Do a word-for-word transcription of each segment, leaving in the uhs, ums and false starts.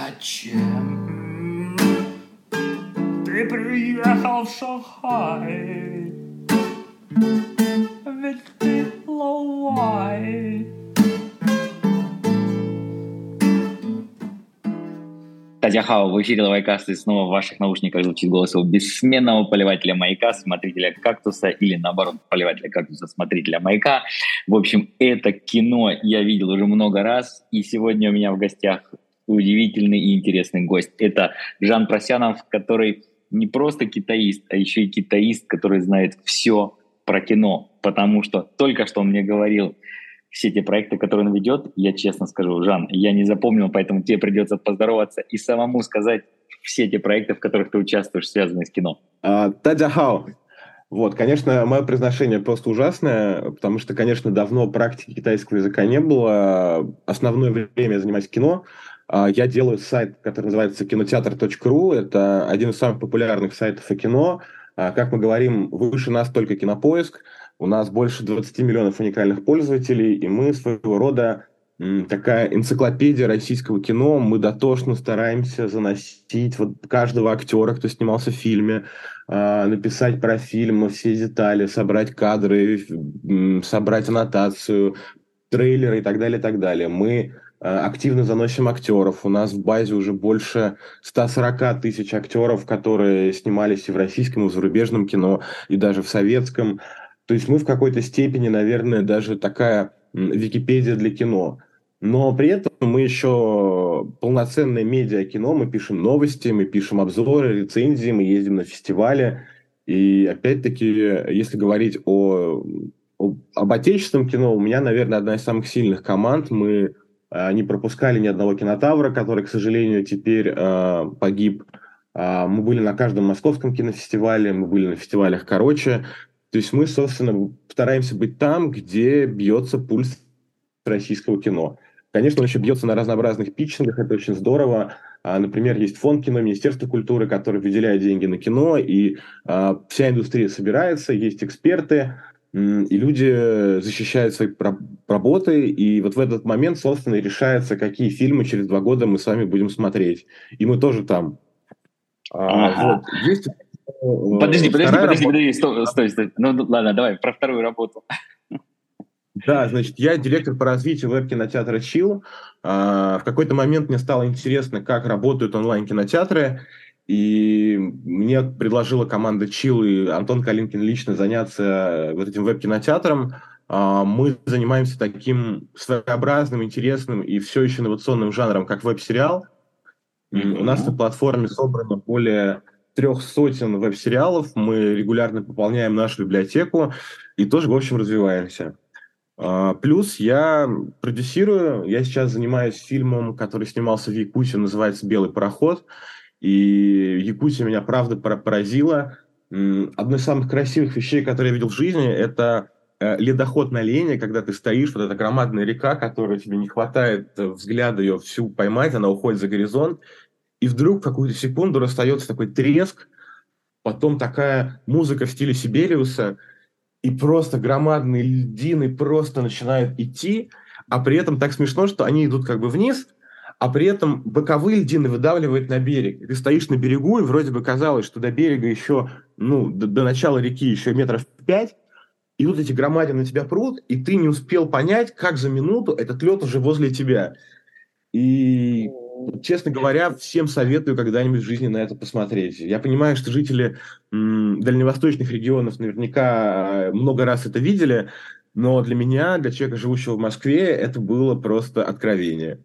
Зачем ты приехал в Шанхай? Ведь ты лоуай. Тадяхао, в эфире Лавайкаст, и снова в ваших наушниках звучит голос его бессменного поливателя маяка, смотрителя кактуса, или наоборот, поливателя кактуса, смотрителя маяка. В общем, это кино я видел уже много раз, и сегодня у меня в гостях удивительный и интересный гость. Это Жан Просянов, который не просто китаист, а еще и китаист, который знает все про кино, потому что только что он мне говорил все те проекты, которые он ведет. Я честно скажу, Жан, я не запомнил, поэтому тебе придется поздороваться и самому сказать все те проекты, в которых ты участвуешь, связанные с кино. Тадяхао. Вот, конечно, мое произношение просто ужасное, потому что, конечно, давно практики китайского языка не было. Основное время я занимаюсь кино. Я делаю сайт, который называется кинотеатр точка ру. Это один из самых популярных сайтов о кино. Как мы говорим, выше нас только Кинопоиск. У нас больше двадцать миллионов уникальных пользователей, и мы своего рода такая энциклопедия российского кино. Мы дотошно стараемся заносить вот каждого актера, кто снимался в фильме, написать про фильм все детали, собрать кадры, собрать аннотацию, трейлеры и так далее, и так далее. Мы активно заносим актеров. У нас в базе уже больше ста сорока тысяч актеров, которые снимались и в российском, и в зарубежном кино, и даже в советском. То есть мы в какой-то степени, наверное, даже такая Википедия для кино. Но при этом мы еще полноценное медиа-кино. Мы пишем новости, мы пишем обзоры, рецензии, мы ездим на фестивали. И опять-таки, если говорить о, о, об отечественном кино, у меня, наверное, одна из самых сильных команд. Мы э, не пропускали ни одного кинотавра, который, к сожалению, теперь э, погиб. Э, мы были на каждом московском кинофестивале, мы были на фестивалях короче. То есть мы, собственно, стараемся быть там, где бьется пульс российского кино. Конечно, он еще бьется на разнообразных питчингах, это очень здорово. А, например, есть фонд кино, Министерство культуры, который выделяет деньги на кино, и а, вся индустрия собирается, есть эксперты, и люди защищают свои работы, и вот в этот момент, собственно, решается, какие фильмы через два года мы с вами будем смотреть. И мы тоже там. А, ага. Вот. Есть... Подожди, подожди, подожди, работа... подожди, стой, стой, стой. Ну ладно, давай про вторую работу. Да, значит, я директор по развитию веб-кинотеатра Chill. В какой-то момент мне стало интересно, как работают онлайн-кинотеатры, и мне предложила команда Chill и Антон Калинкин лично заняться вот этим веб-кинотеатром. Мы занимаемся таким своеобразным, интересным и все еще инновационным жанром, как веб-сериал. Mm-hmm. У нас на платформе собрано более трех сотен веб-сериалов, мы регулярно пополняем нашу библиотеку и тоже, в общем, развиваемся. Плюс я продюсирую, я сейчас занимаюсь фильмом, который снимался в Якутии, называется «Белый пароход», и Якутия меня, правда, поразила. Одной из самых красивых вещей, которые я видел в жизни, это ледоход на Лене, когда ты стоишь, вот эта громадная река, которой тебе не хватает взгляда ее всю поймать, она уходит за горизонт, и вдруг в какую-то секунду расстается такой треск, потом такая музыка в стиле Сибириуса, и просто громадные льдины просто начинают идти, а при этом так смешно, что они идут как бы вниз, а при этом боковые льдины выдавливают на берег. Ты стоишь на берегу, и вроде бы казалось, что до берега еще, ну, до, до начала реки еще метров пять, и тут эти громадины на тебя прут, и ты не успел понять, как за минуту этот лед уже возле тебя. И, честно говоря, всем советую когда-нибудь в жизни на это посмотреть. Я понимаю, что жители м, дальневосточных регионов наверняка много раз это видели, но для меня, для человека, живущего в Москве, это было просто откровение.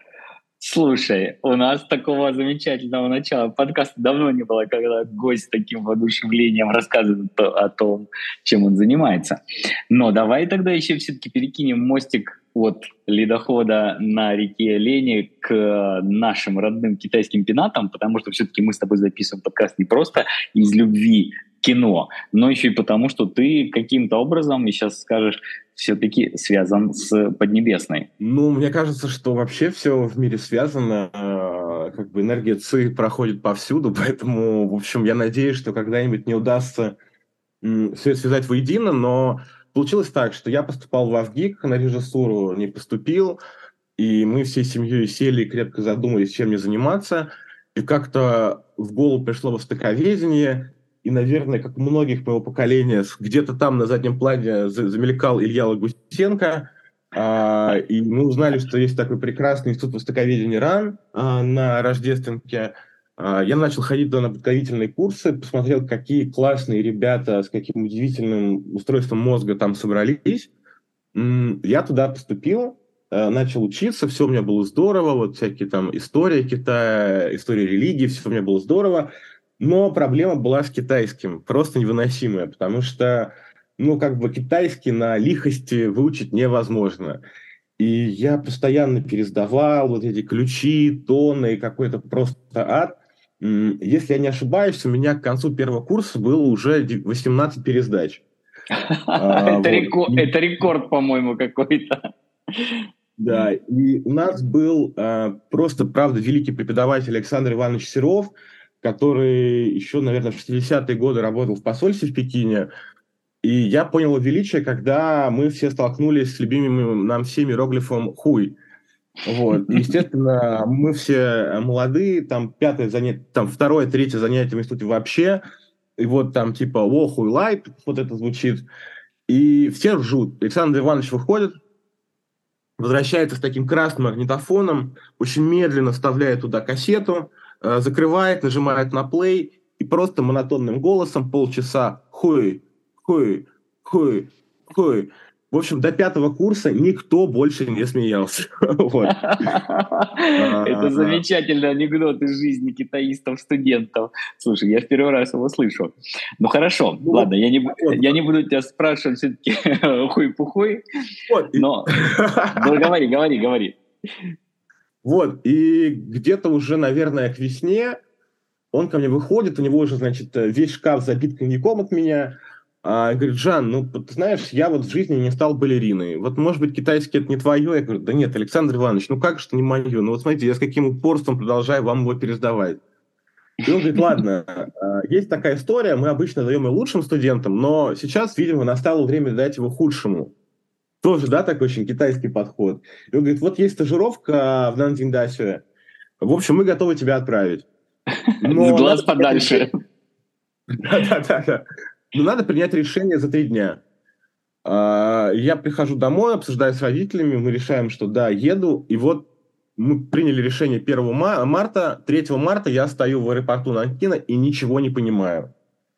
Слушай, у нас такого замечательного начала подкаста давно не было, когда гость с таким воодушевлением рассказывает о том, чем он занимается. Но давай тогда еще все-таки перекинем мостик от ледохода на реке Лени к нашим родным китайским пенатам, потому что все-таки мы с тобой записываем подкаст не просто из любви к кино, но еще и потому, что ты каким-то образом, и сейчас скажешь, все-таки связан с Поднебесной. Ну, мне кажется, что вообще все в мире связано, как бы энергия ЦИ проходит повсюду, поэтому, в общем, я надеюсь, что когда-нибудь мне удастся все это связать воедино, но получилось так, что я поступал в АВГИК, на режиссуру не поступил, и мы всей семьей сели и крепко задумались, чем мне заниматься, и как-то в голову пришло востоковедение, и, наверное, как у многих моего поколения, где-то там на заднем плане замелькал Илья Лагутенко, а, и мы узнали, что есть такой прекрасный институт востоковедения РАН а, на Рождественке. А, я начал ходить туда на подготовительные курсы, посмотрел, какие классные ребята с каким удивительным устройством мозга там собрались. М, Я туда поступил, э, начал учиться, все у меня было здорово, вот всякие там история Китая, история религии, все у меня было здорово, но проблема была с китайским, просто невыносимая, потому что, ну, как бы китайский на лихости выучить невозможно. И я постоянно пересдавал вот эти ключи, тоны, какой-то просто ад. М, Если я не ошибаюсь, у меня к концу первого курса было уже де- восемнадцать пересдач. А, Это вот. рекорд, И это рекорд, по-моему, какой-то. Да, и у нас был э, просто, правда, великий преподаватель Александр Иванович Серов, который еще, наверное, в шестидесятые годы работал в посольстве в Пекине. И я понял его величие, когда мы все столкнулись с любимым нам всеми иероглифом «хуй». Вот. И, естественно, мы все молодые, там пятое занятие, там второе, третье занятие в институте вообще, и вот там типа «во, хуй, лай», вот это звучит, и все ржут. Александр Иванович выходит, возвращается с таким красным магнитофоном, очень медленно вставляет туда кассету, э, закрывает, нажимает на плей и просто монотонным голосом полчаса хуй, хуй, хуй, хуй. В общем, до пятого курса никто больше не смеялся. Вот. Это А, замечательный анекдот из жизни китаистов-студентов. Слушай, я в первый раз его слышу. Ну хорошо, Ну вот, ладно, я не, бу- вот, я не буду тебя спрашивать все-таки хуй-пухуй, вот. И- но да, говори, говори, говори. Вот, и где-то уже, наверное, к весне он ко мне выходит, у него уже, значит, весь шкаф забит коньяком от меня. А, говорит: Жан, ну, ты знаешь, я вот в жизни не стал балериной. Вот, может быть, китайский это не твое? Я говорю: да нет, Александр Иванович, ну как же это не мое? Ну вот смотрите, я с каким упорством продолжаю вам его пересдавать. И он говорит: ладно, а, есть такая история, мы обычно даем ее лучшим студентам, но сейчас, видимо, настало время дать его худшему. Тоже, да, такой очень китайский подход. И он говорит: вот есть стажировка в Наньцзиндасе, в общем, мы готовы тебя отправить. С Но глаз надо принять подальше. решение. Да-да-да. Но надо принять решение за три дня. А, Я прихожу домой, обсуждаю с родителями, мы решаем, что да, еду. И вот мы приняли решение первого марта. третьего марта я стою в аэропорту Нанкина и ничего не понимаю.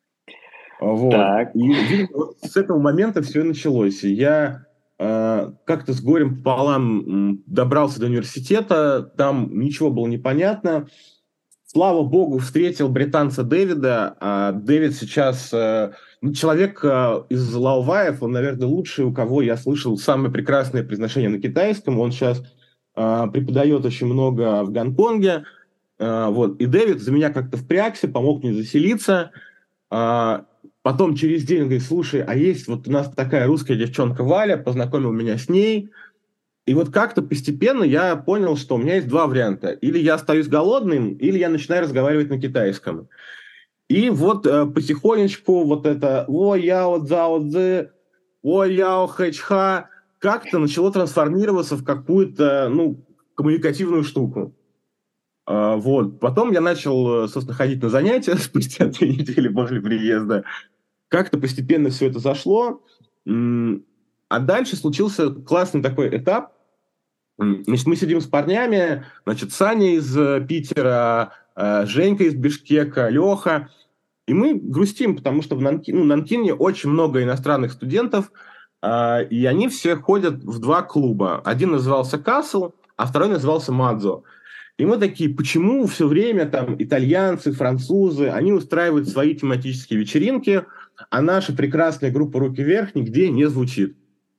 Вот. Так. И, видимо, вот с этого момента все и началось. И я э, как-то с горем пополам м, добрался до университета, там ничего было непонятно. Слава богу, встретил британца Дэвида. А Дэвид сейчас э, ну, человек э, из Лаоваев, он, наверное, лучший, у кого я слышал самое прекрасное произношение на китайском. Он сейчас э, преподает очень много в Гонконге. Э, вот. И Дэвид за меня как-то впрягся, помог мне заселиться. А, Потом через день он говорит: слушай, а есть вот у нас такая русская девчонка Валя, познакомил меня с ней. И вот как-то постепенно я понял, что у меня есть два варианта. Или я остаюсь голодным, или я начинаю разговаривать на китайском. И вот э, потихонечку вот это «Во яо цзао цзы», «Во яо хэчха» как-то начало трансформироваться в какую-то, ну, коммуникативную штуку. А, вот. Потом я начал, э, собственно, ходить на занятия спустя две недели после приезда. Как-то постепенно все это зашло. М, А дальше случился классный такой этап. М, Значит, мы сидим с парнями, значит, Саня из э, Питера, э, Женька из Бишкека, Леха, и мы грустим, потому что в Нанки- ну, Нанкине очень много иностранных студентов, а, и они все ходят в два клуба. Один назывался Касл, а второй назывался Мадзо. И мы такие: почему все время там итальянцы, французы, они устраивают свои тематические вечеринки, а наша прекрасная группа «Руки вверх» нигде не звучит?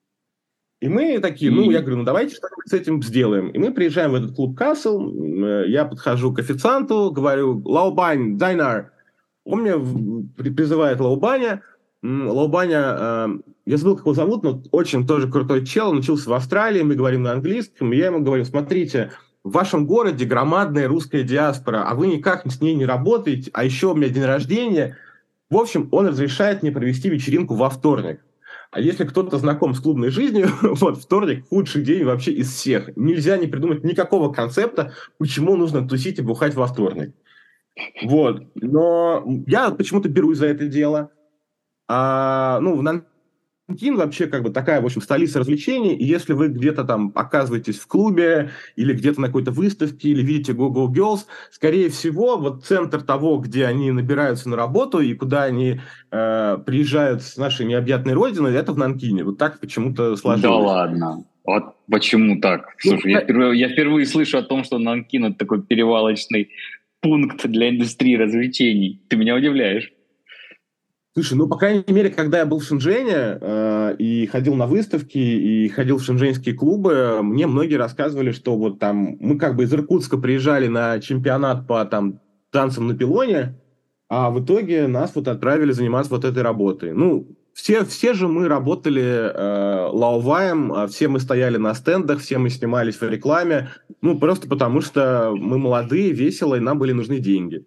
И мы такие: ну, я И говорю, ну, давайте что-нибудь с этим сделаем. И мы приезжаем в этот клуб Касл, я подхожу к официанту, говорю: Лаобань, Дайнар. Он меня в- при- призывает Лаобаня. М, Лаобаня, э, я забыл, как его зовут, но очень тоже крутой чел, он учился в Австралии, мы говорим на английском, и я ему говорю: смотрите, в вашем городе громадная русская диаспора, а вы никак с ней не работаете, а еще у меня день рождения. В общем, он разрешает мне провести вечеринку во вторник. А если кто-то знаком с клубной жизнью, вот вторник худший день вообще из всех. Нельзя не придумать никакого концепта, почему нужно тусить и бухать во вторник. Вот. Но я почему-то берусь за это дело. А, ну, в Нанкин вообще как бы такая, в общем, столица развлечений, и если вы где-то там оказываетесь в клубе или где-то на какой-то выставке, или видите Go-Go Girls, скорее всего, вот центр того, где они набираются на работу и куда они э, приезжают с нашей необъятной родины, это в Нанкине. Вот так почему-то Да сложилось. ладно. Вот почему так? Ну, Слушай, я впервые, я впервые слышу о том, что Нанкин — это такой перевалочный пункт для индустрии развлечений. Ты меня удивляешь. Слушай, ну, по крайней мере, когда я был в Шэньчжэне э, и ходил на выставки, и ходил в шэньчжэньские клубы, мне многие рассказывали, что вот там мы как бы из Иркутска приезжали на чемпионат по там танцам на пилоне, а в итоге нас вот отправили заниматься вот этой работой. Ну, все, все же мы работали э, лаоваем, а все мы стояли на стендах, все мы снимались в рекламе, ну, просто потому что мы молодые, весело, и нам были нужны деньги.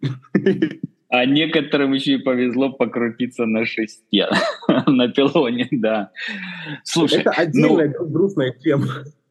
А некоторым еще и повезло покрутиться на шесте, на пилоне, да. Слушай, Это отдельная ну, грустная тема.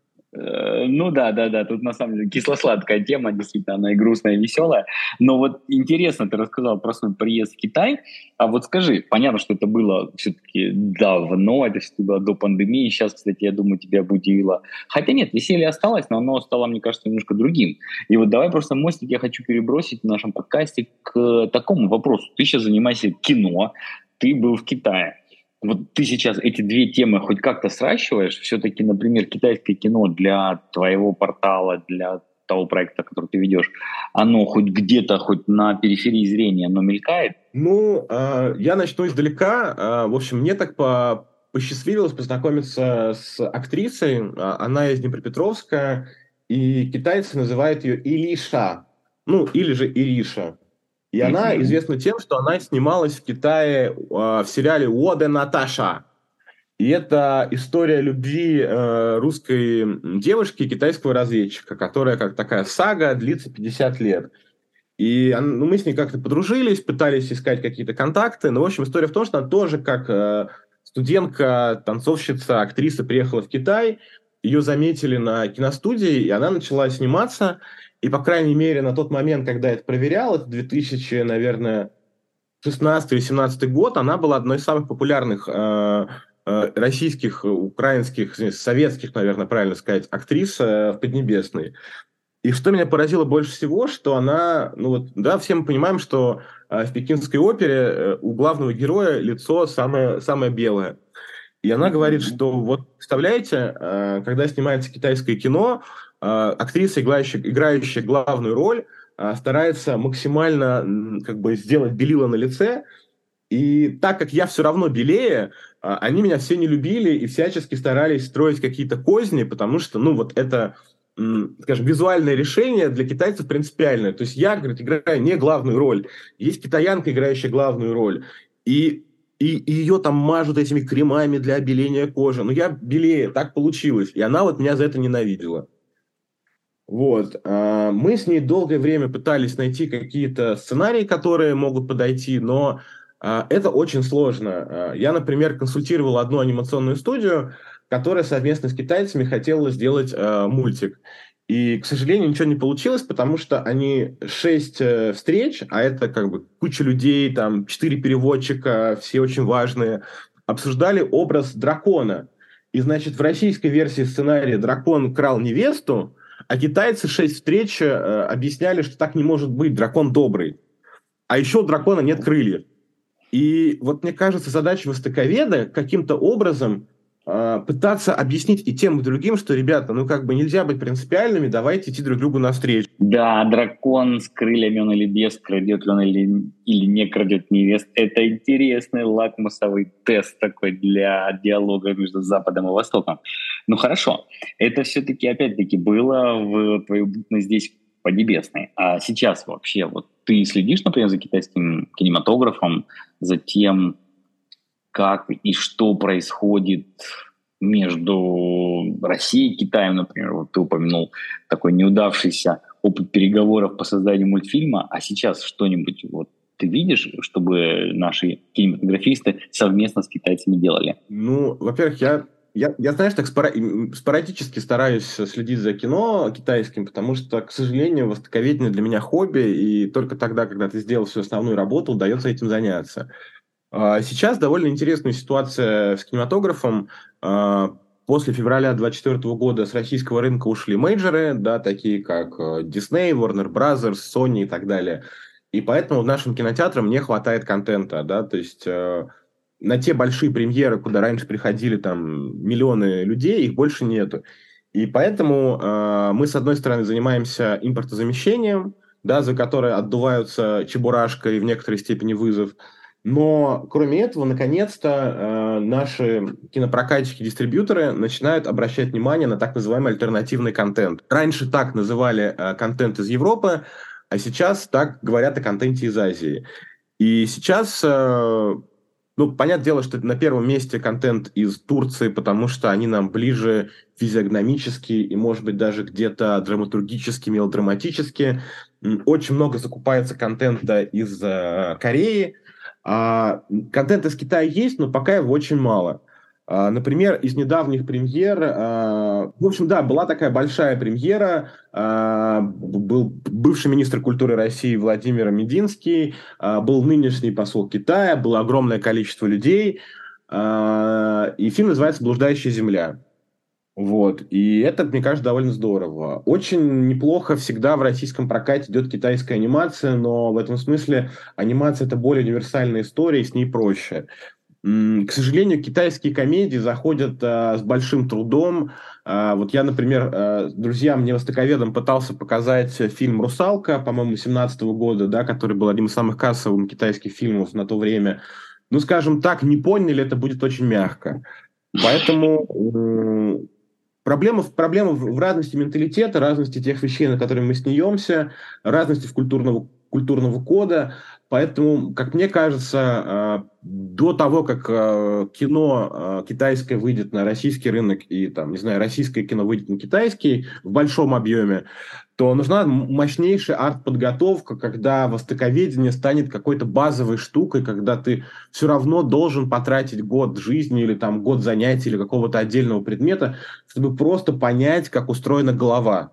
э, ну да, да, да, тут на самом деле кисло-сладкая тема, действительно, она и грустная, и веселая. Но вот интересно, ты рассказал про свой приезд в Китай, а вот скажи, понятно, что это было все-таки давно, это все-таки было до пандемии, сейчас, кстати, я думаю, тебя бы удивило. Хотя нет, веселье осталось, но оно стало, мне кажется, немножко другим. И вот давай просто мостик я хочу перебросить в нашем подкасте к такому вопросу. Ты сейчас занимаешься кино, ты был в Китае. Вот ты сейчас эти две темы хоть как-то сращиваешь? Все-таки, например, китайское кино для твоего портала, для того проекта, который ты ведешь, оно хоть где-то, хоть на периферии зрения, оно мелькает? Ну, э, я начну издалека. Э, в общем, мне так по посчастливилось познакомиться с актрисой. А, Она из Днепропетровска, и китайцы называют ее Илиша, ну, или же Ириша. И она Мгм. известна тем, что она снималась в Китае э, в сериале «Уоде Наташа». И это история любви э, русской девушки и китайского разведчика, которая как такая сага длится пятьдесят лет. И он- ну, мы с ней как-то подружились, пытались искать какие-то контакты. Но, в общем, история в том, что она тоже как э, студентка, танцовщица, актриса приехала в Китай. Ее заметили на киностудии, и она начала сниматься. И, по крайней мере, на тот момент, когда я это проверял, это две тысячи, наверное, шестнадцатый или семнадцатый год, она была одной из самых популярных э, э, российских, украинских, советских, наверное, правильно сказать, актрис э, в Поднебесной. И что меня поразило больше всего, что она, ну вот, да, все мы понимаем, что э, в Пекинской опере э, у главного героя лицо самое, самое белое. И она говорит, Мгм. что вот, представляете, э, когда снимается китайское кино, э, актриса, играющая, играющая главную роль, э, старается максимально м, как бы сделать белила на лице, и так как я все равно белее, а, они меня все не любили и всячески старались строить какие-то козни, потому что, ну, вот это, м, скажем, визуальное решение для китайцев принципиальное. То есть я, говорит, играю не главную роль. Есть китаянка, играющая главную роль. И, и, и ее там мажут этими кремами для обеления кожи. Но я белее, так получилось. И она вот меня за это ненавидела. Вот. а, Мы с ней долгое время пытались найти какие-то сценарии, которые могут подойти, но а, это очень сложно. А, Я, например, консультировал одну анимационную студию, которая совместно с китайцами хотела сделать а, мультик. И, к сожалению, ничего не получилось, потому что они шесть э, встреч, а это как бы куча людей, там четыре переводчика, все очень важные, обсуждали образ дракона. И, значит, в российской версии сценария дракон крал невесту, а китайцы шесть встреч э, объясняли, что так не может быть, дракон добрый. А еще у дракона нет крыльев. И вот мне кажется, задача востоковеда каким-то образом э, пытаться объяснить и тем, и другим, что, ребята, ну как бы нельзя быть принципиальными, давайте идти друг другу навстречу. Да, дракон с крыльями он или без, крадет ли он или, или не крадет невест. Это интересный лакмусовый тест такой для диалога между Западом и Востоком. Ну хорошо, это все-таки опять-таки было в твою бытность здесь Поднебесной. А сейчас вообще вот ты следишь, например, за китайским кинематографом, за тем, как и что происходит между Россией и Китаем, например. Вот ты упомянул такой неудавшийся опыт переговоров по созданию мультфильма, а сейчас что-нибудь вот ты видишь, чтобы наши кинематографисты совместно с китайцами делали? Ну, во-первых, я, я, я знаешь, так спора- спорадически стараюсь следить за кино китайским, потому что, к сожалению, востоковедение для меня хобби, и только тогда, когда ты сделал всю основную работу, удается этим заняться. А Сейчас довольно интересная ситуация с кинематографом. А, После февраля двадцать четвёртого года с российского рынка ушли мейджоры, да, такие как э, Disney, Warner Bros., Sony и так далее. И поэтому нашим кинотеатрам не хватает контента, да, то есть э, на те большие премьеры, куда раньше приходили там миллионы людей, их больше нету. И поэтому э, мы, с одной стороны, занимаемся импортозамещением, да, за которое отдуваются Чебурашка и в некоторой степени Вызов. Но, кроме этого, наконец-то э, наши кинопрокатчики-дистрибьюторы начинают обращать внимание на так называемый альтернативный контент. Раньше так называли э, контент из Европы, а сейчас так говорят о контенте из Азии. И сейчас, э, ну, понятное дело, что на первом месте контент из Турции, потому что они нам ближе физиогномически и, может быть, даже где-то драматургически, мелодраматически. М, Очень много закупается контента из э, Кореи. А, контент из Китая есть, но пока его очень мало. А, например, из недавних премьер, а, в общем, да, была такая большая премьера, а, был бывший министр культуры России Владимир Мединский, а, был нынешний посол Китая, было огромное количество людей, а, и фильм называется «Блуждающая земля». Вот. И это, мне кажется, довольно здорово. Очень неплохо всегда в российском прокате идет китайская анимация, но в этом смысле анимация — это более универсальная история, и с ней проще. М, К сожалению, китайские комедии заходят а, с большим трудом. А, вот я, например, а, друзьям, мне востоковедам пытался показать фильм «Русалка», по-моему, семнадцатого года, да, который был одним из самых кассовых китайских фильмов на то время. Ну, скажем так, не поняли, это будет очень мягко. Поэтому м, проблема, в- проблема в в разности менталитета, разности тех вещей, на которые мы смеемся, разности в культурного, культурного кода. Поэтому, как мне кажется, э, до того, как э, кино э, китайское выйдет на российский рынок и, там, не знаю, российское кино выйдет на китайский в большом объеме, то нужна м- мощнейшая арт-подготовка, когда востоковедение станет какой-то базовой штукой, когда ты все равно должен потратить год жизни или там год занятий или какого-то отдельного предмета, чтобы просто понять, как устроена голова.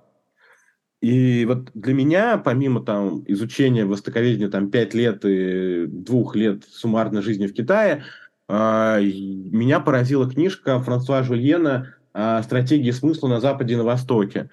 И вот для меня, помимо там изучения востоковедения там пять лет и двух лет суммарной жизни в Китае, а, и меня поразила книжка Франсуа Жульена а, «Стратегия смысла на Западе и на Востоке».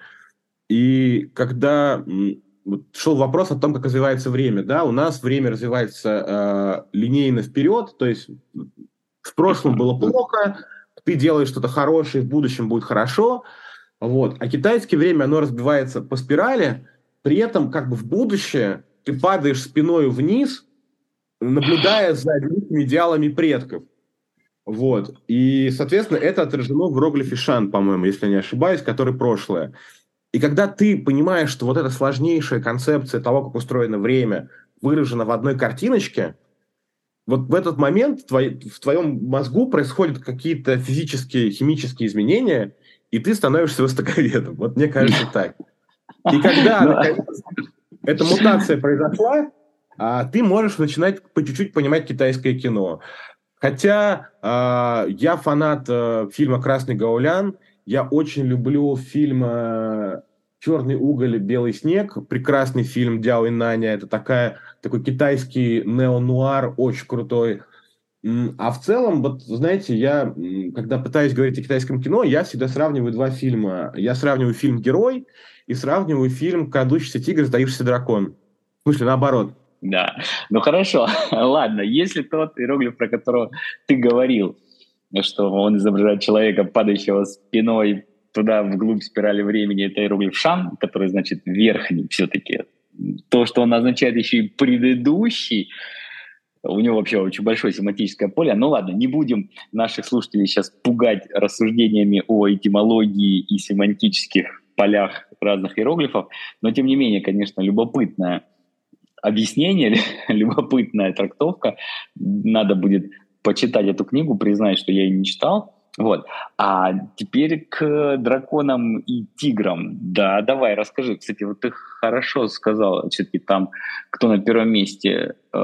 И когда м, вот шел вопрос о том, как развивается время, да, у нас время развивается э, линейно вперед, то есть в прошлом было плохо, ты делаешь что-то хорошее, в будущем будет хорошо, вот. А китайское время, оно разбивается по спирали, при этом как бы в будущее ты падаешь спиной вниз, наблюдая за великими идеалами предков. Вот. И, соответственно, это отражено в иероглифе Шан, по-моему, если я не ошибаюсь, который прошлое. И когда ты понимаешь, что вот эта сложнейшая концепция того, как устроено время, выражена в одной картиночке, вот в этот момент в, твой, в твоем мозгу происходят какие-то физические, химические изменения, и ты становишься востоковедом. Вот мне кажется так. И когда, Ну, наконец, эта мутация произошла, а, ты можешь начинать по чуть-чуть понимать китайское кино. Хотя а, я фанат а, фильма «Красный Гаулян», я очень люблю фильм а, «Черный уголь, белый снег», прекрасный фильм Дяо Инаня, это такая, такой китайский неонуар, очень крутой. М, А в целом, вот знаете, я, м, когда пытаюсь говорить о китайском кино, я всегда сравниваю два фильма. Я сравниваю фильм «Герой» и сравниваю фильм «Крадущийся тигр, затаившийся дракон». В смысле, наоборот. да, ну хорошо, ладно, если тот иероглиф, про которого ты говорил, что он изображает человека, падающего спиной туда вглубь спирали времени, это иероглиф Шан, который значит верхний все-таки. То, что он означает еще и предыдущий, у него вообще очень большое семантическое поле. Ну ладно, не будем наших слушателей сейчас пугать рассуждениями о этимологии и семантических полях разных иероглифов, но тем не менее, конечно, любопытное объяснение, любопытная трактовка. Надо будет почитать эту книгу, признать, что я ее не читал. Вот. А теперь к драконам и тиграм. Да, давай, расскажи. Кстати, вот ты хорошо сказал, все-таки там, кто на первом месте, э,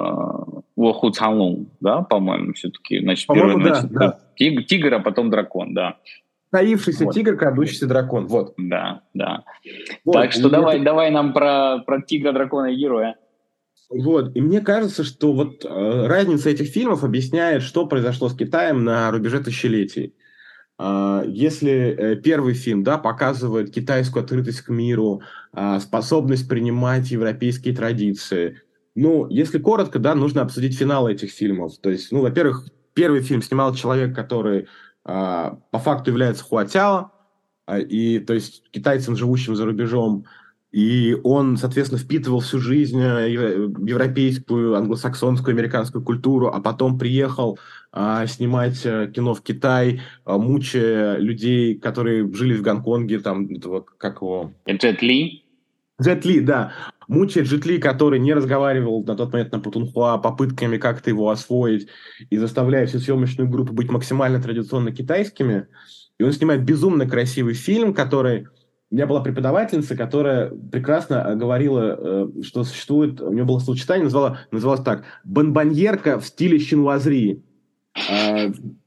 Лоху Цанлун, да, по-моему, все-таки. Значит, первый, По-моему, да, значит, да. тиг- тигр, а потом дракон, да. Таившийся Вот. тигр, крадущийся дракон. Вот. Да, да. Так Вот. что И это давай, давай нам про, про тигра, дракона и героя. Вот, и мне кажется, что вот э, разница этих фильмов объясняет, что произошло с Китаем на рубеже тысячелетий. А, если э, первый фильм, да, показывает китайскую открытость к миру, а, способность принимать европейские традиции, ну, если коротко, да, нужно обсудить финал этих фильмов. То есть, ну, во-первых, первый фильм снимал человек, который а, по факту является хуатяо, а, и, то есть, китайцем, живущим за рубежом, и он, соответственно, впитывал всю жизнь э, европейскую, англосаксонскую, американскую культуру, а потом приехал а, снимать э, кино в Китай, а, мучая людей, которые жили в Гонконге, там, этого, как его... Джет Ли. Джет Ли, да. Мучая Джет Ли, который не разговаривал на тот момент на Путунхуа, попытками как-то его освоить и заставляя всю съемочную группу быть максимально традиционно китайскими. И он снимает безумно красивый фильм, который... У меня была преподавательница, которая прекрасно говорила, э, что существует... У нее было словосочетание, называла, называлось так: «бонбоньерка в стиле шинвазри». А,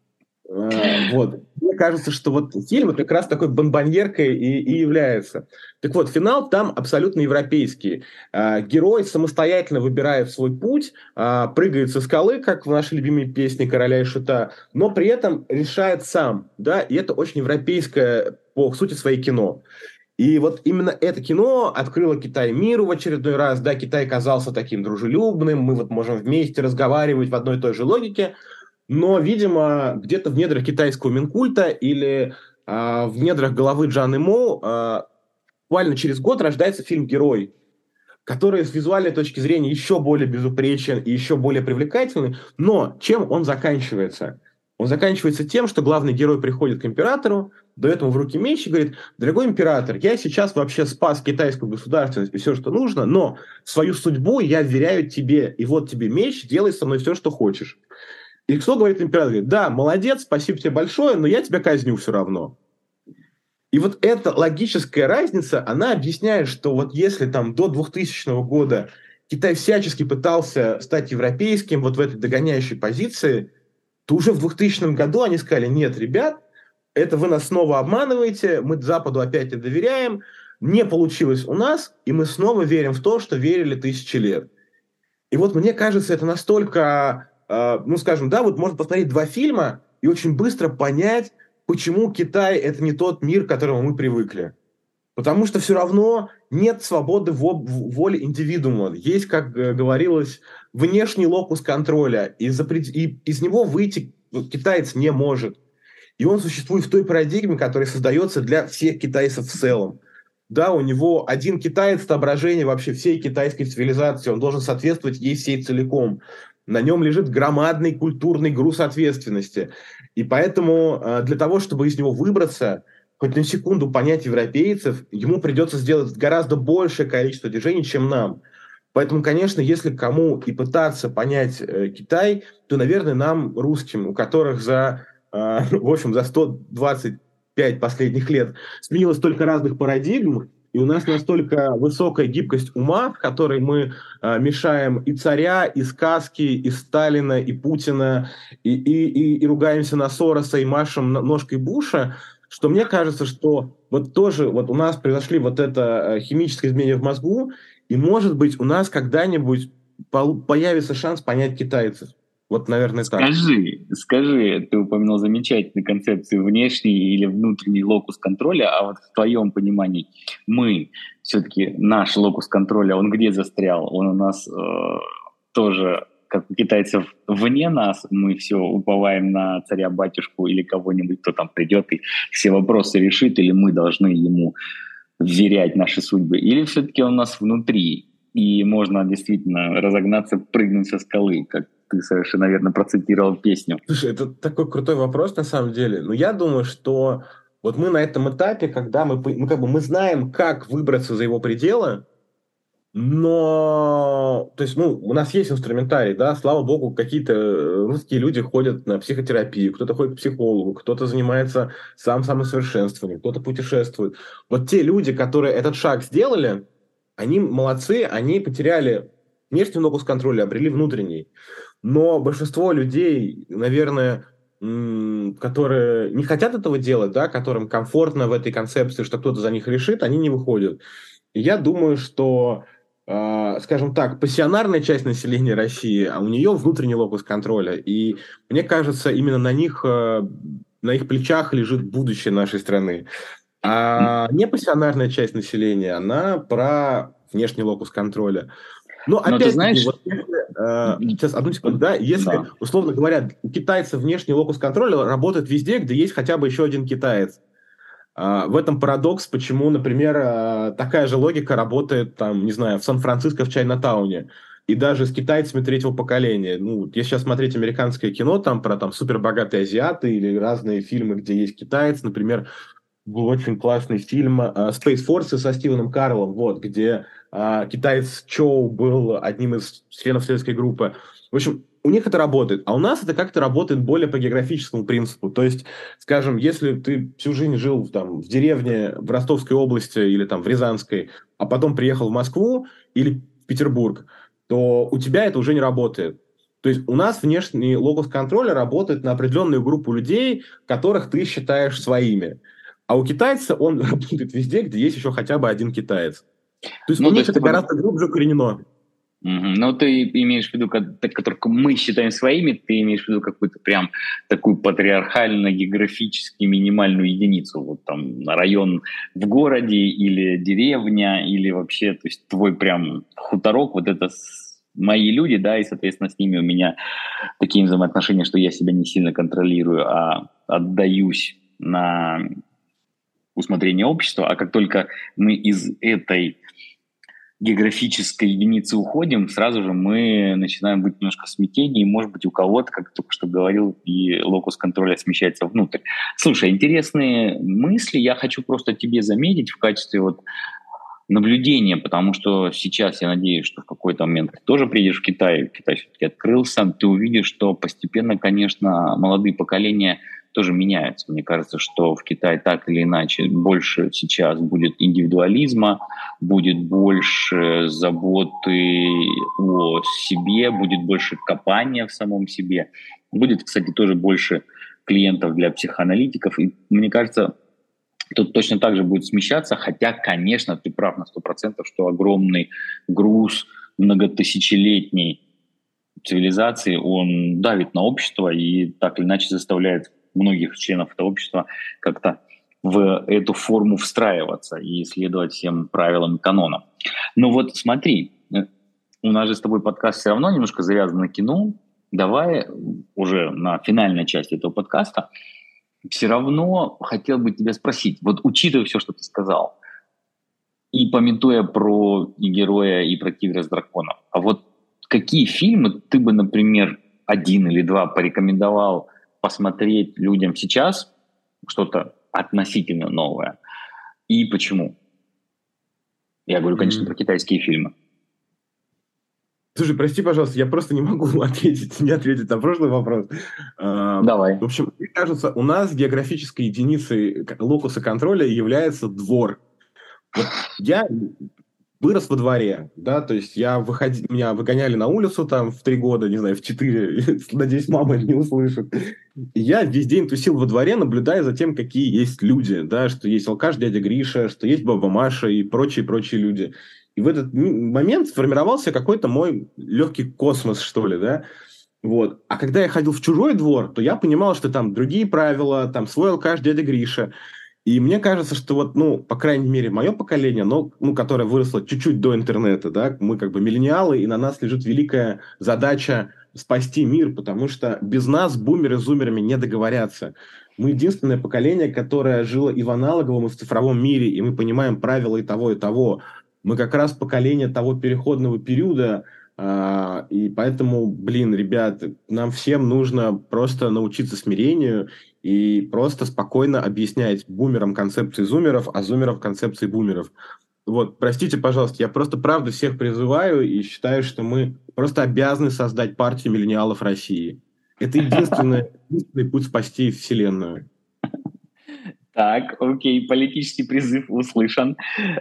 а, вот. Мне кажется, что вот фильм как раз такой бонбоньеркой и, и является. Так вот, финал там абсолютно европейский. А, герой самостоятельно выбирает свой путь, а, прыгает со скалы, как в нашей любимой песне «Короля и Шута», но при этом решает сам. Да? И это очень европейское по сути своей кино. И вот именно это кино открыло Китай миру в очередной раз. Да, Китай казался таким дружелюбным, мы вот можем вместе разговаривать в одной и той же логике. Но, видимо, где-то в недрах китайского Минкульта или а, в недрах головы Джаны Мо а, буквально через год рождается фильм «Герой», который с визуальной точки зрения еще более безупречен и еще более привлекательный. Но чем он заканчивается? Он заканчивается тем, что главный герой приходит к императору, дает ему в руки меч и говорит: «Дорогой император, я сейчас вообще спас китайскую государственность и все, что нужно, но свою судьбу я вверяю тебе, и вот тебе меч, делай со мной все, что хочешь». И что говорит император? Говорит: «Да, молодец, спасибо тебе большое, но я тебя казню все равно». И вот эта логическая разница, она объясняет, что вот если там до двухтысячного года Китай всячески пытался стать европейским, вот в этой догоняющей позиции, то уже в двухтысячном году они сказали: «Нет, ребят, это вы нас снова обманываете, мы Западу опять не доверяем, не получилось у нас, и мы снова верим в то, что верили тысячи лет». И вот мне кажется, это настолько, э, ну, скажем, да, вот можно посмотреть два фильма и очень быстро понять, почему Китай — это не тот мир, к которому мы привыкли. Потому что все равно нет свободы в воле индивидуума. Есть, как э, говорилось, внешний локус контроля, и, за, и из него выйти китаец не может. И он существует в той парадигме, которая создается для всех китайцев в целом. Да, у него один китаец — отображение вообще всей китайской цивилизации, он должен соответствовать ей всей целиком. На нем лежит громадный культурный груз ответственности. И поэтому для того, чтобы из него выбраться, хоть на секунду понять европейцев, ему придется сделать гораздо большее количество движений, чем нам. Поэтому, конечно, если кому и пытаться понять э, Китай, то, наверное, нам, русским, у которых за, э, в общем, за сто двадцать пять последних лет сменилось столько разных парадигм, и у нас настолько высокая гибкость ума, в которой мы э, мешаем и царя, и сказки, и Сталина, и Путина, и, и, и, и ругаемся на Сороса, и машем ножкой Буша, что мне кажется, что вот тоже вот у нас произошли вот это химическое изменение в мозгу, и, может быть, у нас когда-нибудь появится шанс понять китайцев. Вот, наверное, так. Скажи, скажи, ты упомянул замечательную концепцию внешний или внутренний локус контроля, а вот в твоем понимании мы, все-таки наш локус контроля, он где застрял? Он у нас э, тоже, как у китайцев, вне нас, мы все уповаем на царя-батюшку или кого-нибудь, кто там придет и все вопросы решит, или мы должны ему вверять наши судьбы, или все-таки он у нас внутри, и можно действительно разогнаться, прыгнуть со скалы, как ты совершенно верно процитировал песню. Слушай, это такой крутой вопрос на самом деле. Но я думаю, что вот мы на этом этапе, когда мы, ну, как бы мы знаем, как выбраться за его пределы, но то есть, ну, у нас есть инструментарий, да, слава богу, какие-то э, русские люди ходят на психотерапию, кто-то ходит к психологу, кто-то занимается сам самосовершенствованием, кто-то путешествует. Вот те люди, которые этот шаг сделали, они молодцы, они потеряли внешний локус контроля, обрели внутренний. Но большинство людей, наверное, м, которые не хотят этого делать, да, которым комфортно в этой концепции, что кто-то за них решит, они не выходят. И я думаю, что, э, скажем так, пассионарная часть населения России, а у нее внутренний локус контроля. И мне кажется, именно на них, э, на их плечах лежит будущее нашей страны. А непассионарная часть населения, она про внешний локус контроля. Но Но ты опять-таки, знаешь, вот если, э, сейчас одну секунду, да, если, да. условно говоря, у китайца внешний локус контроля работает везде, где есть хотя бы еще один китаец. А, в этом парадокс, почему, например, а, такая же логика работает, там, не знаю, в Сан-Франциско, в Чайнатауне. И даже с китайцами третьего поколения. Ну, если сейчас смотреть американское кино, там, про там супербогатые азиаты или разные фильмы, где есть китаец, например, был очень классный фильм э, Space Force со Стивеном Карлом, вот, где э, китаец Чоу был одним из членов советской группы. В общем, у них это работает, а у нас это как-то работает более по географическому принципу. То есть, скажем, если ты всю жизнь жил там, в деревне в Ростовской области или там в Рязанской, а потом приехал в Москву или в Петербург, то у тебя это уже не работает. То есть у нас внешний локус контроля работает на определенную группу людей, которых ты считаешь своими. А у китайца он работает везде, где есть еще хотя бы один китаец. То есть у Ну, то них есть это ты под... гораздо глубже укоренено. Мгм. Ну, ты имеешь в виду, как- так, которых мы считаем своими, ты имеешь в виду какую-то прям такую патриархально-географически минимальную единицу, вот там район в городе или деревня, или вообще, то есть твой прям хуторок, вот это с- мои люди, да, и, соответственно, с ними у меня такие взаимоотношения, что я себя не сильно контролирую, а отдаюсь на усмотрение общества, а как только мы из этой географической единицы уходим, сразу же мы начинаем быть немножко в смятении, и, может быть, у кого-то, как ты только что говорил, и локус контроля смещается внутрь. Слушай, интересные мысли. Я хочу просто тебе заметить в качестве вот наблюдения, потому что сейчас я надеюсь, что в какой-то момент ты тоже приедешь в Китай, Китай все-таки открылся, ты увидишь, что постепенно, конечно, молодые поколения тоже меняются. Мне кажется, что в Китае так или иначе больше сейчас будет индивидуализма, будет больше заботы о себе, будет больше копания в самом себе, будет, кстати, тоже больше клиентов для психоаналитиков. И мне кажется, тут точно так же будет смещаться, хотя, конечно, ты прав на сто процентов, что огромный груз многотысячелетней цивилизации, он давит на общество и так или иначе заставляет многих членов этого общества как-то в эту форму встраиваться и следовать всем правилам и канонам. Но вот смотри, э, у нас же с тобой подкаст все равно немножко завязан на кино. Давай уже на финальной части этого подкаста все равно хотел бы тебя спросить, вот учитывая все, что ты сказал, и памятуя про и героя, и про тигра с драконом, а вот какие фильмы ты бы, например, один или два порекомендовал посмотреть людям сейчас, что-то относительно новое, и почему? Я говорю, конечно, про М. китайские фильмы. Слушай, прости, пожалуйста, я просто не могу ответить, не ответить на прошлый вопрос. А, Давай. В общем, мне кажется, у нас географической единицей к- локуса контроля является двор. Вот я вырос во дворе, да, то есть я выходи, меня выгоняли на улицу там в три года, не знаю, в четыре, надеюсь, мама не услышит. И я весь день тусил во дворе, наблюдая за тем, какие есть люди, да, что есть алкаш дядя Гриша, что есть баба Маша и прочие-прочие люди. И в этот м- момент сформировался какой-то мой легкий космос, что ли, да. Вот. А когда я ходил в чужой двор, то я понимал, что там другие правила, там свой алкаш дядя Гриша. И мне кажется, что вот, ну, по крайней мере, мое поколение, но, ну, которое выросло чуть-чуть до интернета, да, мы как бы миллениалы, и на нас лежит великая задача спасти мир, потому что без нас бумеры с зумерами не договорятся. Мы единственное поколение, которое жило и в аналоговом, и в цифровом мире, и мы понимаем правила и того, и того. Мы как раз поколение того переходного периода, а, и поэтому, блин, ребят, нам всем нужно просто научиться смирению и просто спокойно объяснять бумерам концепции зумеров, а зумеров концепции бумеров. Вот, простите, пожалуйста, я просто правда всех призываю и считаю, что мы просто обязаны создать партию миллениалов России. Это единственный, единственный путь спасти Вселенную. Так, окей, политический призыв услышан.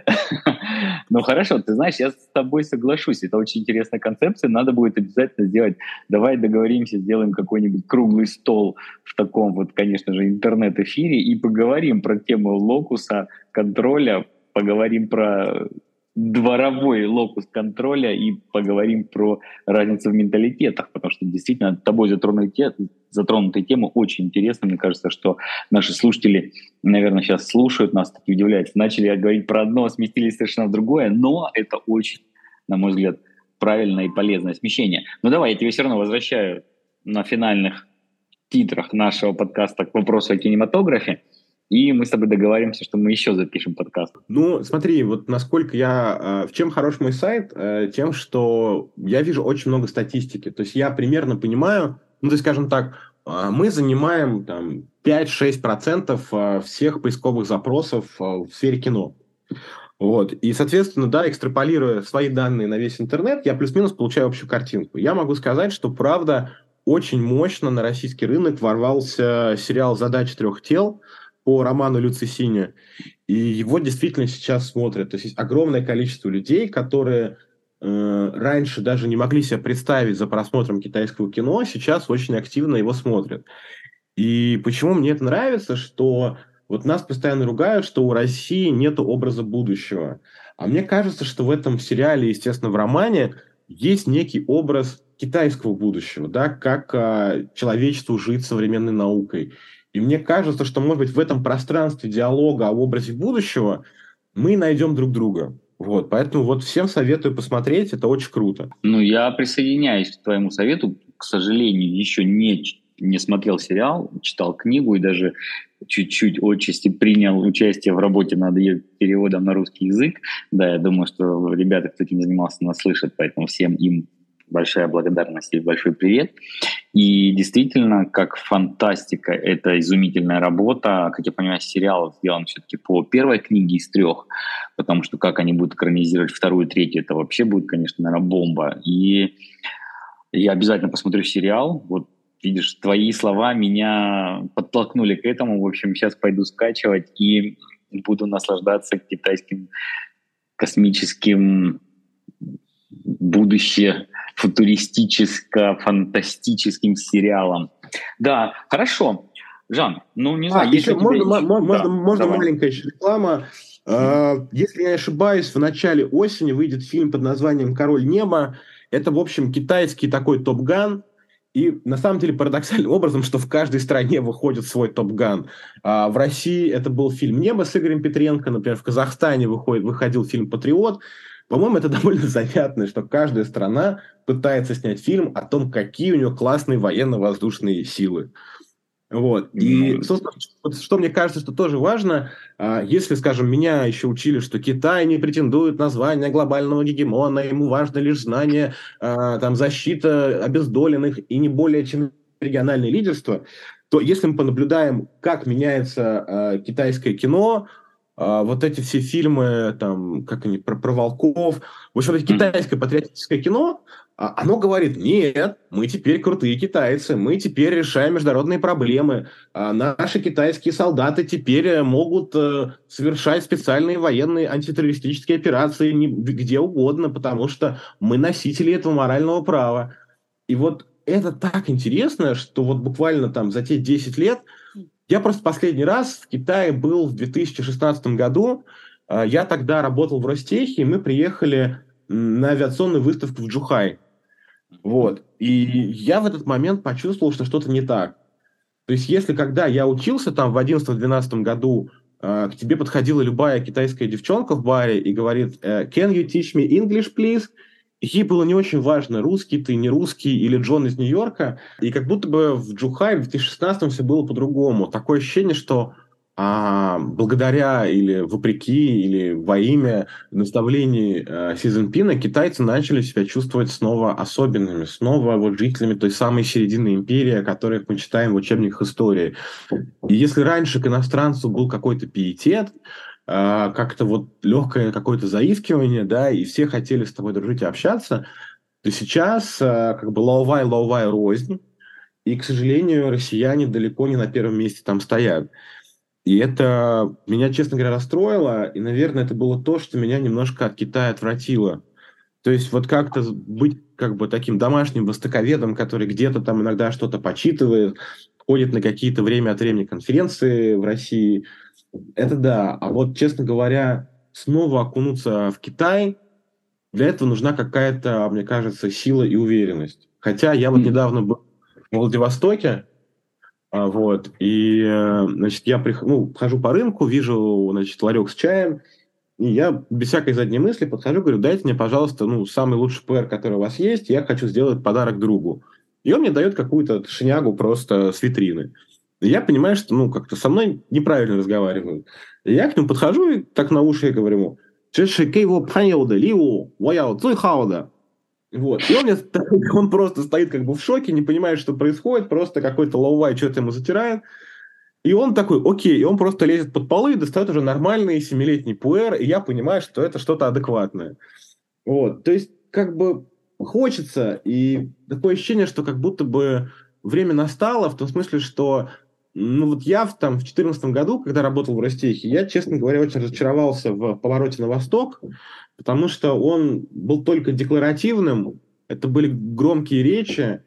Ну хорошо, ты знаешь, я с тобой соглашусь. Это очень интересная концепция. Надо будет обязательно сделать. Давай договоримся, сделаем какой-нибудь круглый стол в таком вот, конечно же, интернет-эфире и поговорим про тему локуса контроля, поговорим про дворовой локус контроля и поговорим про разницу в менталитетах, потому что действительно тобой затронутые, затронутые темы очень интересны. Мне кажется, что наши слушатели, наверное, сейчас слушают нас, таки удивляются. Начали говорить про одно, сместились совершенно в другое, но это очень, на мой взгляд, правильное и полезное смещение. Но давай, я тебя все равно возвращаю на финальных титрах нашего подкаста к вопросу о кинематографе. И мы с тобой договоримся, что мы еще запишем подкаст. Ну, смотри, вот насколько я... В чем хорош мой сайт? Тем, что я вижу очень много статистики. То есть я примерно понимаю, ну, то есть, скажем так, мы занимаем там пять-шесть процентов всех поисковых запросов в сфере кино. Вот. И, соответственно, да, экстраполируя свои данные на весь интернет, я плюс-минус получаю общую картинку. Я могу сказать, что, правда, очень мощно на российский рынок ворвался сериал «Задача трех тел» по роману Лю Цисиня, и его действительно сейчас смотрят. То есть есть огромное количество людей, которые э, раньше даже не могли себе представить за просмотром китайского кино, сейчас очень активно его смотрят. И почему мне это нравится, что вот нас постоянно ругают, что у России нет образа будущего. А мне кажется, что в этом сериале, естественно, в романе, есть некий образ китайского будущего, да, как э, человечеству жить современной наукой. И мне кажется, что, может быть, в этом пространстве диалога о образе будущего мы найдем друг друга. Вот, поэтому вот всем советую посмотреть, это очень круто. Ну, я присоединяюсь к твоему совету. К сожалению, еще не, не смотрел сериал, читал книгу и даже чуть-чуть отчасти принял участие в работе над ее переводом на русский язык. Да, я думаю, что ребята, кто этим занимался, нас слышат, поэтому всем им большая благодарность и большой привет. И действительно, как фантастика, это изумительная работа. Как я понимаю, сериал сделан все-таки по первой книге из трех, потому что как они будут экранизировать вторую, третью, это вообще будет, конечно, наверное, бомба. И я обязательно посмотрю сериал. Вот видишь, твои слова меня подтолкнули к этому. В общем, сейчас пойду скачивать и буду наслаждаться китайским космическим будущее футуристическо-фантастическим сериалом. Да, хорошо. Жан, ну не знаю, а, если еще тебе... можно, Да, можно, можно маленькая еще реклама. Mm-hmm. Если я не ошибаюсь, в начале осени выйдет фильм под названием «Король неба». Это, в общем, китайский такой «Топ-Ган». И на самом деле парадоксальным образом, что в каждой стране выходит свой «Топ-Ган». А в России это был фильм «Небо» с Игорем Петренко. Например, в Казахстане выходит, выходил фильм «Патриот». По-моему, это довольно занятно, что каждая страна пытается снять фильм о том, какие у нее классные военно-воздушные силы. Вот. И, собственно, что мне кажется, что тоже важно, если, скажем, меня еще учили, что Китай не претендует на звание глобального гегемона, ему важно лишь знание, там, защита обездоленных и не более чем региональное лидерство, то если мы понаблюдаем, как меняется китайское кино, вот эти все фильмы, там, как они, про, про волков, в общем, это китайское патриотическое кино, оно говорит: нет, мы теперь крутые китайцы, мы теперь решаем международные проблемы, наши китайские солдаты теперь могут совершать специальные военные антитеррористические операции где угодно, потому что мы носители этого морального права. И вот это так интересно, что вот буквально там за те десять лет я просто последний раз в Китае был в две тысячи шестнадцатом году. Я тогда работал в Ростехе, и мы приехали на авиационную выставку в Чжухай. Вот. И я в этот момент почувствовал, что что-то не так. То есть если когда я учился там в одиннадцатом-двенадцатом году, к тебе подходила любая китайская девчонка в баре и говорит: «Can you teach me English, please?» И ей было не очень важно, русский ты, не русский или Джон из Нью-Йорка. И как будто бы в Чжухай в две тысячи шестнадцатом все было по-другому. Такое ощущение, что а, благодаря или вопреки, или во имя наставлений а, Си Цзиньпина китайцы начали себя чувствовать снова особенными, снова вот жителями той самой середины империи, о которой мы читаем в учебниках истории. И если раньше к иностранцу был какой-то пиетет, а, как-то вот легкое какое-то заискивание, да, и все хотели с тобой дружить и общаться, то сейчас а, как бы лаовай-лаовай рознь, и, к сожалению, россияне далеко не на первом месте там стоят. И это меня, честно говоря, расстроило, и, наверное, это было то, что меня немножко от Китая отвратило. То есть вот как-то быть как бы таким домашним востоковедом, который где-то там иногда что-то почитывает, ходит на какие-то время от времени конференции в России, это да. А вот, честно говоря, снова окунуться в Китай, для этого нужна какая-то, мне кажется, сила и уверенность. Хотя я вот недавно был в Владивостоке, а, вот, и, э, значит, я прих... ну, хожу по рынку, вижу, значит, ларек с чаем, и я без всякой задней мысли подхожу, говорю, дайте мне, пожалуйста, ну, самый лучший пуэр, который у вас есть, я хочу сделать подарок другу. И он мне дает какую-то шнягу просто с витрины. И я понимаю, что, ну, как-то со мной неправильно разговаривают. И я к нему подхожу и так на уши я говорю ему, «这是给我朋友的礼物，我要最好的». Вот. И он, мне, он просто стоит как бы в шоке, не понимает, что происходит, просто какой-то лаувай что-то ему затирает. И он такой, окей, и он просто лезет под полы и достает уже нормальный семилетний пуэр, и я понимаю, что это что-то адекватное. Вот. То есть, как бы хочется, и такое ощущение, что как будто бы время настало, в том смысле, что ну вот я в, там, в две тысячи четырнадцатом году, когда работал в Ростехе, я, честно говоря, очень разочаровался в повороте на восток, потому что он был только декларативным, это были громкие речи,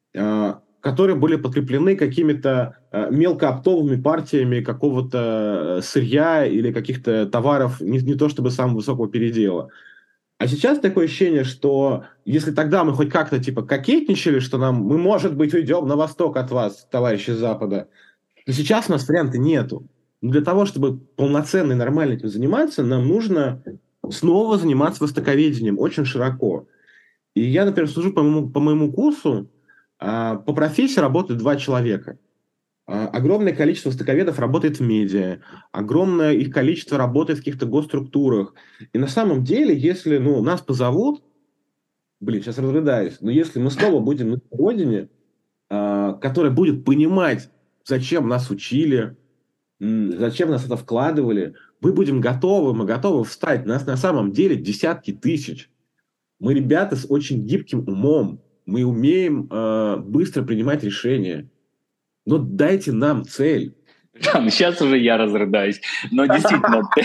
а, которые были подкреплены какими-то э, мелкооптовыми партиями какого-то сырья или каких-то товаров, не, не то чтобы самого высокого передела. А сейчас такое ощущение, что если тогда мы хоть как-то типа кокетничали, что нам мы, может быть, уйдем на восток от вас, товарищи с Запада, то сейчас у нас варианта нету. Но для того, чтобы полноценно и нормально этим заниматься, нам нужно снова заниматься востоковедением очень широко. И я, например, служу по моему, по моему курсу, а, по профессии работают два человека. А, огромное количество востоковедов работает в медиа, огромное их количество работает в каких-то госструктурах. И на самом деле, если ну, нас позовут, блин, сейчас разрыдаюсь, но если мы снова будем на родине, а, которая будет понимать, зачем нас учили, м, зачем нас это вкладывали, мы будем готовы, мы готовы встать. Нас на самом деле десятки тысяч. Мы ребята с очень гибким умом. Мы умеем э, быстро принимать решения. Но дайте нам цель. Да, ну сейчас уже я разрыдаюсь. Но действительно, ты,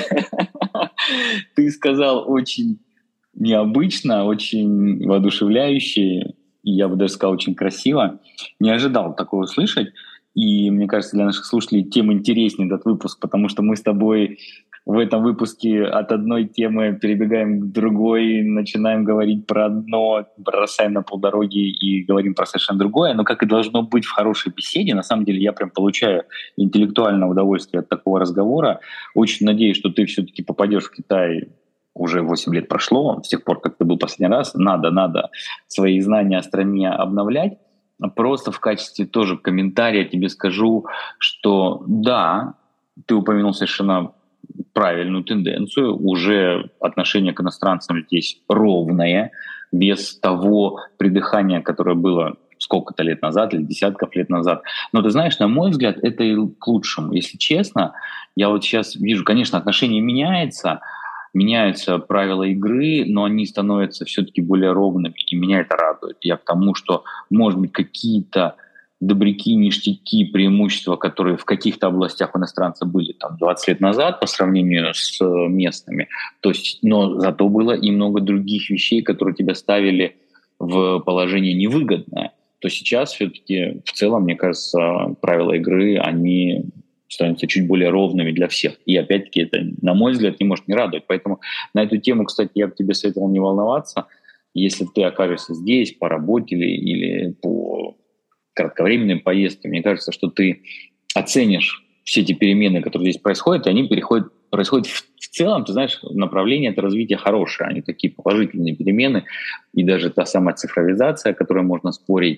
ты сказал очень необычно, очень воодушевляюще, и я бы даже сказал, очень красиво. Не ожидал такого услышать. И мне кажется, для наших слушателей тем интереснее этот выпуск, потому что мы с тобой в этом выпуске от одной темы перебегаем к другой, начинаем говорить про одно, бросаем на полдороги и говорим про совершенно другое. Но как и должно быть в хорошей беседе, на самом деле я прям получаю интеллектуальное удовольствие от такого разговора. Очень надеюсь, что ты все-таки попадешь в Китай. Уже восемь лет прошло, с тех пор, как ты был последний раз. Надо, надо свои знания о стране обновлять. Просто в качестве тоже комментария тебе скажу, что да, ты упомянул совершенно правильную тенденцию. Уже отношение к иностранцам здесь ровное, без того придыхания, которое было сколько-то лет назад или десятков лет назад. Но ты знаешь, на мой взгляд, это и к лучшему. Если честно, я вот сейчас вижу, конечно, отношение меняется, меняются правила игры, но они становятся все-таки более ровными, и меня это радует. Я к тому, что, может быть, какие-то добряки, ништяки, преимущества, которые в каких-то областях у иностранцев были там двадцать лет назад по сравнению с местными, то есть, но зато было и много других вещей, которые тебя ставили в положение невыгодное. То сейчас все-таки в целом, мне кажется, правила игры, они становятся чуть более ровными для всех. И опять-таки это, на мой взгляд, не может не радовать. Поэтому на эту тему, кстати, я бы тебе советовал не волноваться. Если ты окажешься здесь по работе или, или по кратковременной поездке, мне кажется, что ты оценишь все эти перемены, которые здесь происходят, и они переходят, происходят в, в целом, ты знаешь, направление это развитие хорошее, они такие положительные перемены, и даже та самая цифровизация, о которой можно спорить,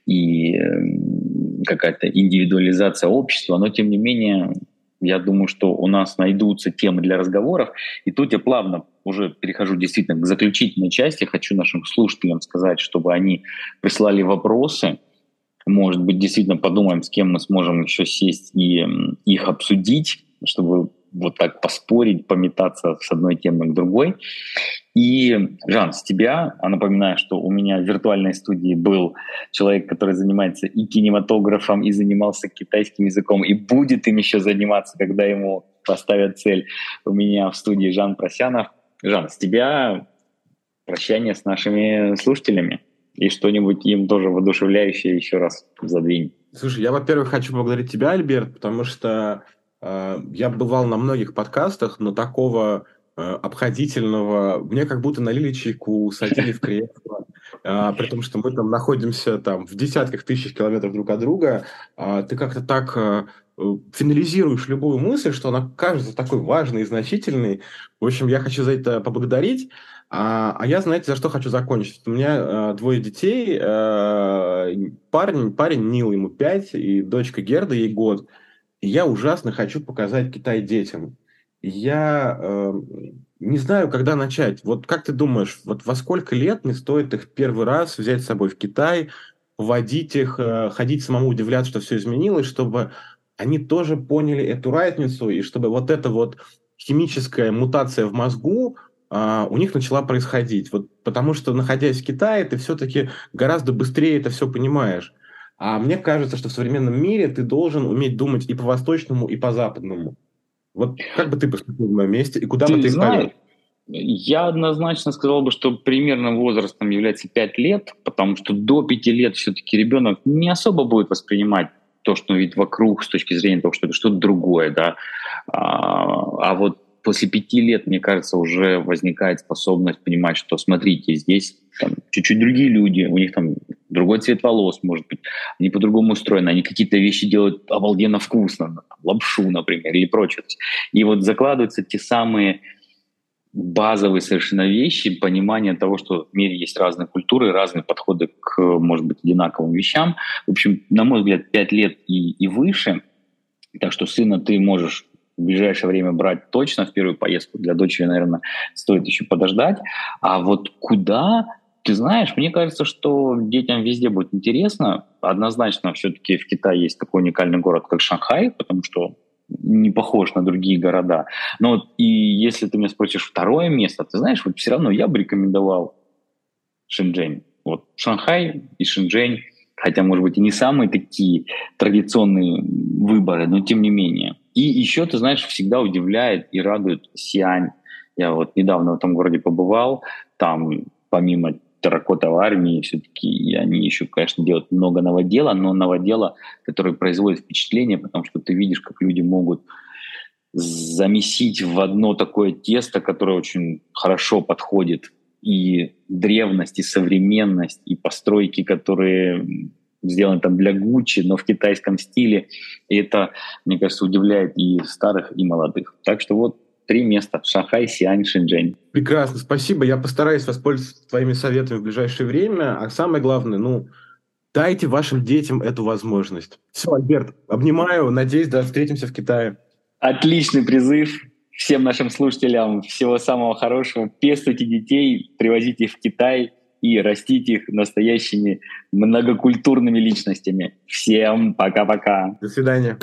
и какая-то индивидуализация общества, но тем не менее, я думаю, что у нас найдутся темы для разговоров. И тут я плавно уже перехожу действительно к заключительной части. Хочу нашим слушателям сказать, чтобы они присылали вопросы. Может быть, действительно подумаем, с кем мы сможем еще сесть и их обсудить, чтобы вот так поспорить, пометаться с одной темы к другой. И, Жан, с тебя, а напоминаю, что у меня в виртуальной студии был человек, который занимается и кинематографом, и занимался китайским языком, и будет им еще заниматься, когда ему поставят цель. У меня в студии Жан Просянов. Жан, с тебя прощание с нашими слушателями и что-нибудь им тоже воодушевляющее еще раз задвинь. Слушай, я, во-первых, хочу поблагодарить тебя, Альберт, потому что э, я бывал на многих подкастах, но такого э, обходительного мне как будто налили чайку, садили в кресло, э, при том, что мы там находимся там в десятках тысяч километров друг от друга. Э, ты как-то так э, финализируешь любую мысль, что она кажется такой важной и значительной. В общем, я хочу за это поблагодарить. А, а я, знаете, за что хочу закончить? У меня э, двое детей. Э, парень, парень Нил, ему пять, и дочка Герда, ей год. И я ужасно хочу показать Китай детям. Я э, не знаю, когда начать. Вот как ты думаешь, вот во сколько лет мне стоит их первый раз взять с собой в Китай, поводить их, э, ходить самому удивляться, что все изменилось, чтобы они тоже поняли эту разницу, и чтобы вот эта вот химическая мутация в мозгу Uh, у них начала происходить. Вот потому что, находясь в Китае, ты все-таки гораздо быстрее это все понимаешь. А мне кажется, что в современном мире ты должен уметь думать и по-восточному, и по-западному. Вот как бы ты поступил в моем месте, и куда ты бы ты их знаешь, повел? Я однозначно сказал бы, что примерным возрастом является пять лет, потому что до пяти лет все-таки ребенок не особо будет воспринимать то, что он видит вокруг, с точки зрения того, что это что-то другое, да. А, а вот после пяти лет, мне кажется, уже возникает способность понимать, что, смотрите, здесь там, чуть-чуть другие люди, у них там другой цвет волос, может быть, они по-другому устроены, они какие-то вещи делают обалденно вкусно, там, лапшу, например, или прочее. И вот закладываются те самые базовые совершенно вещи, понимание того, что в мире есть разные культуры, разные подходы к, может быть, одинаковым вещам. В общем, на мой взгляд, пять лет и, и выше. Так что сына ты можешь в ближайшее время брать точно в первую поездку. Для дочери, наверное, стоит еще подождать. А вот куда, ты знаешь, мне кажется, что детям везде будет интересно. Однозначно все-таки в Китае есть такой уникальный город, как Шанхай, потому что не похож на другие города. Но вот и если ты меня спросишь второе место, ты знаешь, вот все равно я бы рекомендовал Шэньчжэнь. Вот Шанхай и Шэньчжэнь, хотя, может быть, и не самые такие традиционные выборы, но тем не менее. И еще, ты знаешь, всегда удивляет и радует Сиань. Я вот недавно в этом городе побывал, там помимо терракотовой армии все-таки они еще, конечно, делают много новодела, но новодела, которое производит впечатление, потому что ты видишь, как люди могут замесить в одно такое тесто, которое очень хорошо подходит и древность, и современность, и постройки, которые сделаны там для Гуччи, но в китайском стиле. И это, мне кажется, удивляет и старых, и молодых. Так что вот три места: Шанхай, Сиань, Шэньчжэнь. Прекрасно, спасибо. Я постараюсь воспользоваться твоими советами в ближайшее время. А самое главное, ну, дайте вашим детям эту возможность. Все, Альберт, обнимаю. Надеюсь, да, встретимся в Китае. Отличный призыв всем нашим слушателям. Всего самого хорошего. Пестуйте детей, привозите их в Китай и растите их настоящими многокультурными личностями. Всем пока-пока. До свидания.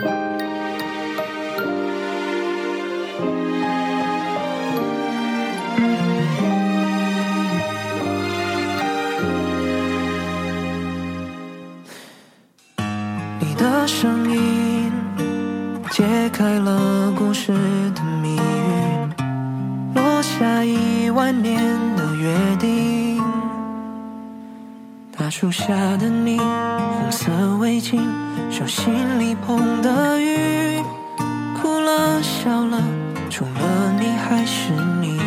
树下的你，红色围巾，手心里捧的雨，哭了笑了，除了你还是你。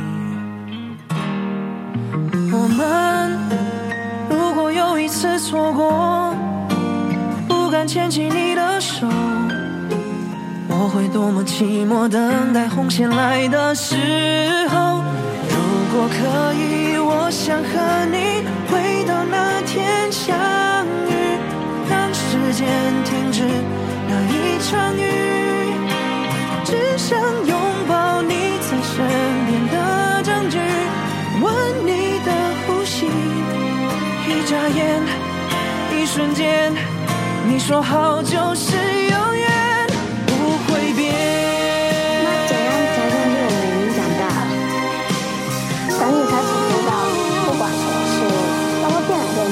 我们如果有一次错过，不敢牵起你的手，我会多么寂寞，等待红线来的时候。如果可以，我想和你回到那天相遇，让时间停止那一场雨，只想拥抱你在身边的证据，闻你的呼吸，一眨眼，一瞬间，你说好就是永远不会变。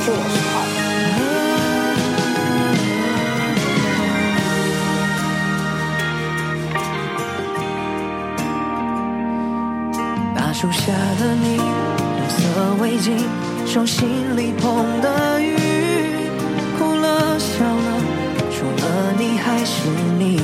做的时候。 大树下的你，红色围巾，手心里捧的雨，哭了笑了，除了你还是你。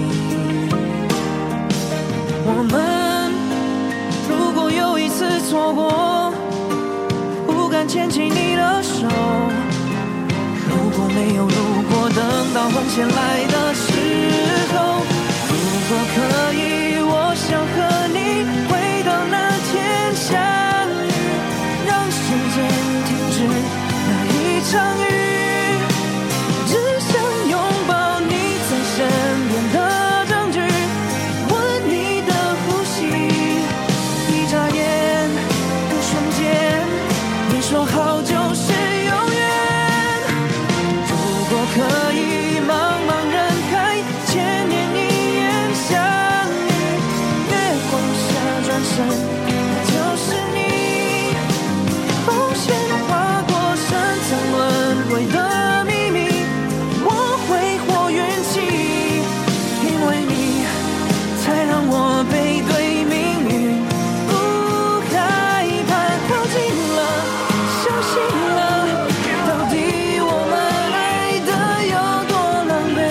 我们如果有一次错过，不敢牵起你的手，如果没有如果，等到红线来的时候，如果可以，我想和你回到那天相遇，让时间停止那一场雨，只想拥抱你在身边的证据，闻你的呼吸，一眨眼的瞬间，你说好就是永远。如果可以，茫茫人海，千年一眼相遇，月光下转身，那就是你。红线划过深层轮回的秘密，我挥霍运气，因为你才让我背对命运，不害怕靠近了，相信了，到底我们爱的有多狼狈。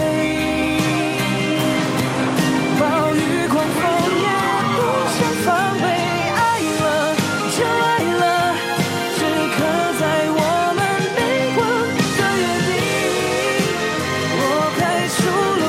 暴雨狂风也不想防备，爱了就爱了，只刻在我们没忘的约定。我开出了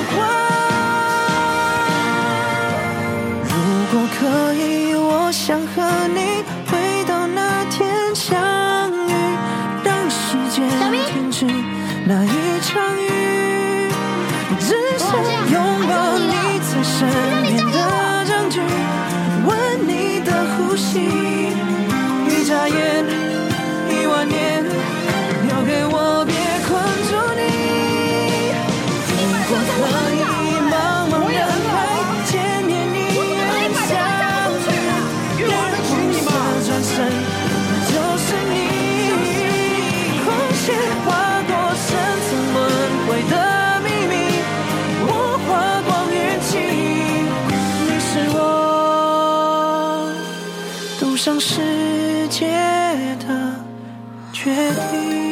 花，如果可以，我想和你回到那天相遇，让时间停止那一场雨，只想拥抱你在身边的证据，闻你的呼吸，一眨眼，一万年，留给我，别困住你。如果可以，茫茫人海，千年一眼相遇，月光下转身，那就是你。红线划过深层轮回的秘密，我花光运气，你是我赌上世界的决定。